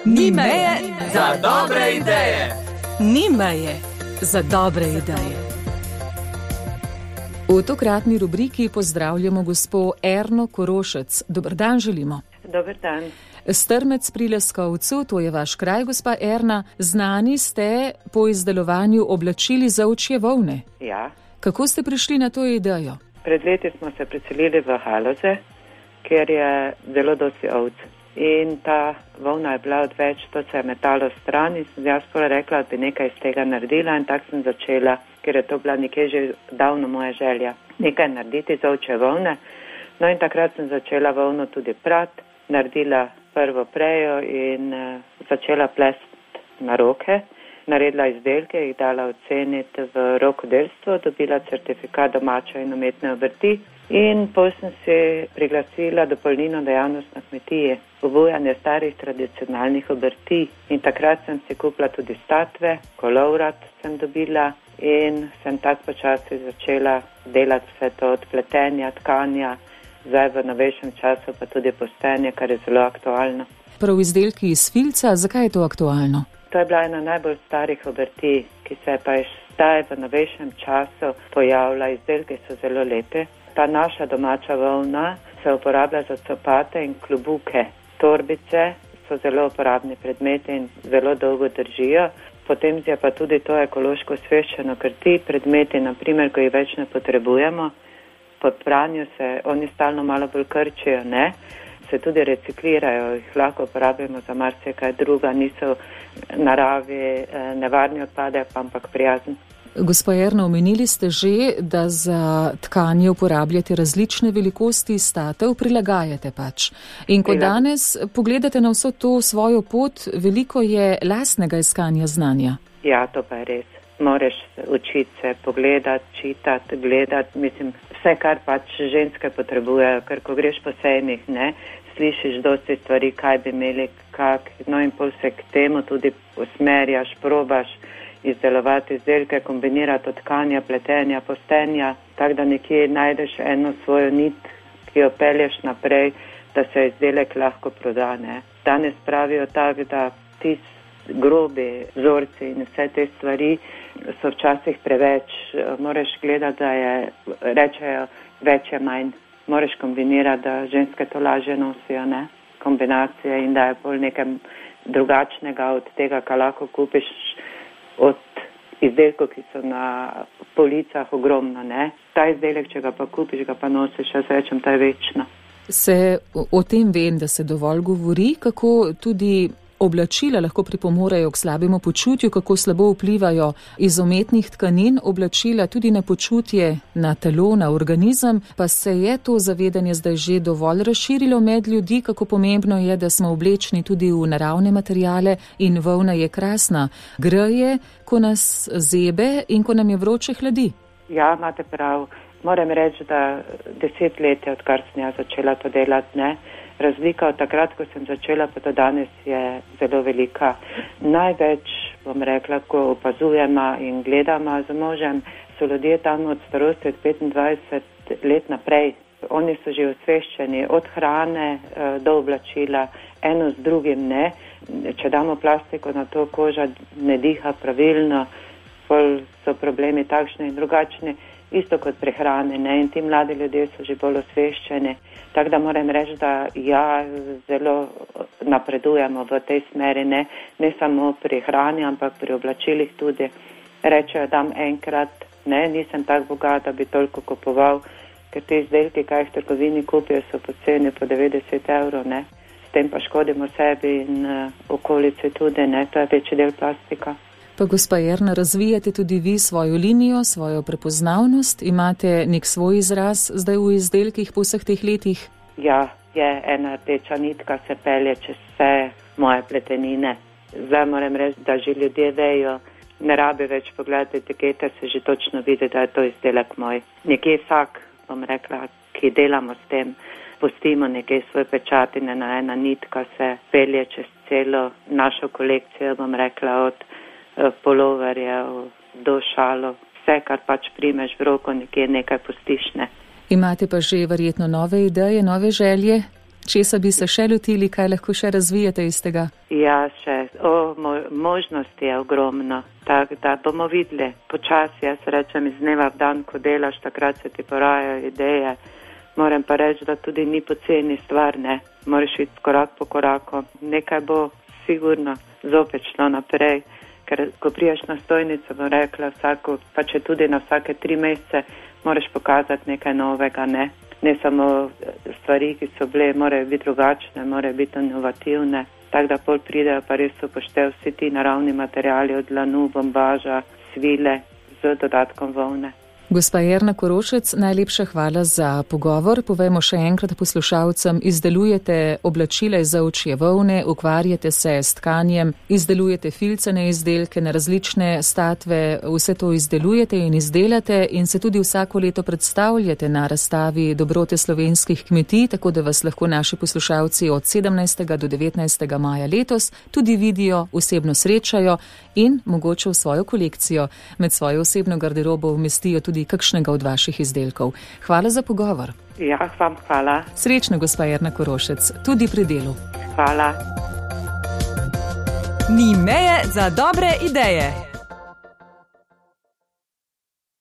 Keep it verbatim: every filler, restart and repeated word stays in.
Ni meje za dobre ideje. Ni meje za dobre ideje. V tokratni rubriki pozdravljamo gospo Erno Korošec. Dober dan želimo. Dober dan. Strmec pri Leskovcu, to je vaš kraj, gospa Erna. Znani ste po izdelovanju oblačil za ovčje volne. Ja. Kako ste prišli na to idejo? Pred leti smo se preselili v Haloze, kjer je zelo dosti ovc. In ta volna je bila odveč, to se je metalo stran in sem jaz pola rekla, da bi nekaj iz tega naredila in tako sem začela, ker je to bila nekje že davno moja želja. Nekaj narediti za ovčje volne. No in takrat sem začela volno tudi prat, naredila prvo prejo in uh, začela plesti na roke. Naredila izdelke, jih dala oceniti v rokodelstvo, dobila certifikat domače in umetne obrti in potem sem si priglasila dopolnilno dejavnost na kmetiji, obujanje starih tradicionalnih obrti in takrat sem si kupila tudi statve, kolovrat sem dobila in sem tako počasi začela delati vse to od pletenja, tkanja, zdaj v novejšem času pa tudi postenje, kar je zelo aktualno. Prav izdelki iz filca, zakaj je to aktualno? To je bila ena najbolj starih obrti, ki se pa je zdaj v novejšem času pojavila. Izdelki so zelo lepe. Ta naša domača volna se uporablja za copate in klobuke. Torbice so zelo uporabni predmeti in zelo dolgo držijo. Potem je pa tudi to ekološko osveščeno, ker ti predmeti, naprimer, ko jih več ne potrebujemo, po pranju se oni stalno malo bolj krčijo, ne? Se tudi reciklirajo, jih lahko uporabimo za marsikaj druga, niso naravi nevarni odpadek, ampak prijazni. Gospa Erna, omenili ste že, da za tkanje uporabljate različne velikosti statev, prilagajate pač. In ko danes pogledate na vso to svojo pot, veliko je lastnega iskanja znanja. Ja, to pa je res. Moreš učiti se, pogledati, čitati, gledati, mislim, vse, kar pač ženske potrebujejo, ker ko greš po sejmih, ne, slišiš dosti stvari, kaj bi imeli, kak, no in pol se k temu tudi usmerjaš, probaš izdelovati izdelke, kombinirati od tkanja, pletenja, postenja, tako da nekje najdeš eno svojo nit, ki jo pelješ naprej, da se izdelek lahko proda, ne. Danes pravijo tako, da ti grobi vzorci in vse te stvari so včasih preveč. Moraš gledati, da je, rečejo, več je manj. Moraš kombinirati, da ženske to lažje nosijo, ne, kombinacije in da je bolj nekaj drugačnega od tega, kar lahko kupiš od izdelkov, ki so na policah ogromno, ne. Ta izdelek, če ga pa kupiš, ga pa nosiš, jaz rečem, ta je večno. Se o tem vem, da se dovolj govori, kako tudi oblačila lahko pripomorejo k slabemu počutju, kako slabo vplivajo iz umetnih tkanin oblačila tudi na počutje, na telo, na organizem, pa se je to zavedanje zdaj že dovolj razširilo med ljudi, kako pomembno je, da smo oblečeni tudi v naravne materiale in volna je krasna. Greje, ko nas zebe in ko nam je vroče, hladi. Ja, imate prav. Moram reči, da deset let je, odkar sem jaz začela to delati, ne. Razlika od takrat, ko sem začela, pa do danes je zelo velika. Največ, bom rekla, ko opazujemo in gledamo z možem, so ljudje tam od starosti od petindvajset let naprej. Oni so že osveščeni od hrane do oblačila, eno z drugim ne. Če damo plastiko na to, koža ne diha pravilno, pol so problemi takšni in drugačni. Isto kot prehrane, ne, in ti mladi ljudje so že bolj osveščeni. Tako da moram reči, da ja, zelo napredujemo v tej smeri, ne, ne samo pri hrani, ampak pri oblačilih tudi. Rečejo, dam enkrat, ne, nisem tak bogat, da bi toliko kupoval, ker te izdelki, kaj jih v trgovini kupijo, so po ceni po devetdeset evrov, ne. S tem pa škodimo sebi in uh, okolici tudi, ne, to je večji del plastika. Pa gospa Erna, razvijate tudi vi svojo linijo, svojo prepoznavnost? Imate nek svoj izraz zdaj v izdelkih po vseh teh letih? Ja, je ena rdeča nitka, se pelje čez vse moje pletenine. Zdaj moram reči, da že ljudje vejo, ne rabi več pogledati etikete, se že točno vidi, da je to izdelek moj. Nekje vsak, bom rekla, ki delamo s tem, pustimo nekje svoje pečatine, na ena nitka se pelje čez celo našo kolekcijo, bom rekla, od poloverjev do šalo, vse, kar pač primeš v roko, nekje nekaj postiš, ne. Imate pa že verjetno nove ideje, nove želje? Česa bi se še lotili, kaj lahko še razvijete iz tega? Ja, še. O, mo možnosti je ogromno. Tako da bomo videli. Počasi, jaz rečem, iz dneva v dan, ko delaš, takrat se ti porajajo ideje. Moram pa reči, da tudi ni poceni stvar, ne. Moraš iti korak po koraku. Nekaj bo sigurno zopet šlo naprej. Ker ko priješ na stojnico, bom rekla, vsako, pa če tudi na vsake tri mesece, moraš pokazati nekaj novega, ne. Ne samo stvari, ki so bile, morajo biti drugačne, morajo biti inovativne. Tako da pol pridejo pa res upoštev vsi ti naravni materiali od lanu, bombaža, svile z dodatkom volne. Gospa Jerna Korošec, najlepša hvala za pogovor. Povejmo še enkrat poslušalcem, izdelujete oblačila iz ovčje volne, ukvarjate se s tkanjem, izdelujete filcene izdelke na različne statve, vse to izdelujete in izdelate in se tudi vsako leto predstavljate na razstavi Dobrote slovenskih kmetij, tako da vas lahko naši poslušalci od sedemnajstega do devetnajstega maja letos tudi vidijo, osebno srečajo in mogoče v svojo kolekcijo med svojo osebno garderobo umestijo tudi kakšnega od vaših izdelkov. Hvala za pogovor. Ja, vam hvala. Srečno, gospa Jerna Korošec, tudi pri delu. Hvala. Ni meje za dobre ideje.